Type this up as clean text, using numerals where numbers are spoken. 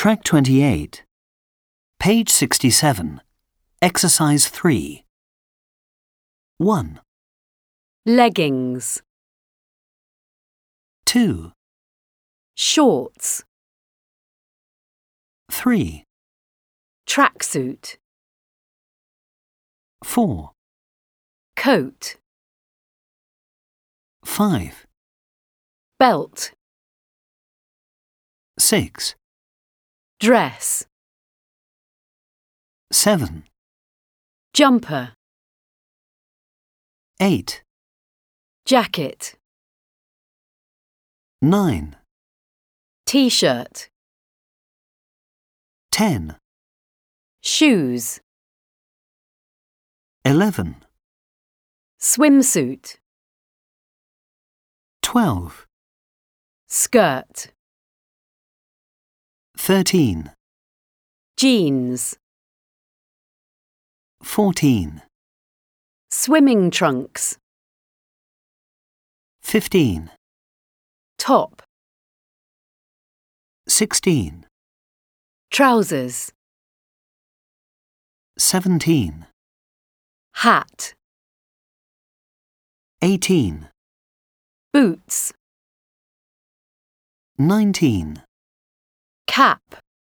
Track 28. Page 67. Exercise 3. 1, Leggings, 2, shorts, 3, tracksuit, 4, coat, 5, belt, 6, dress, 7, jumper, 8, jacket, 9, t-shirt, 10, shoes, 11, swimsuit, 12, skirt, 13, jeans, 14, swimming trunks, 15, top, 16, trousers, 17, hat, 18, boots, 19, cap.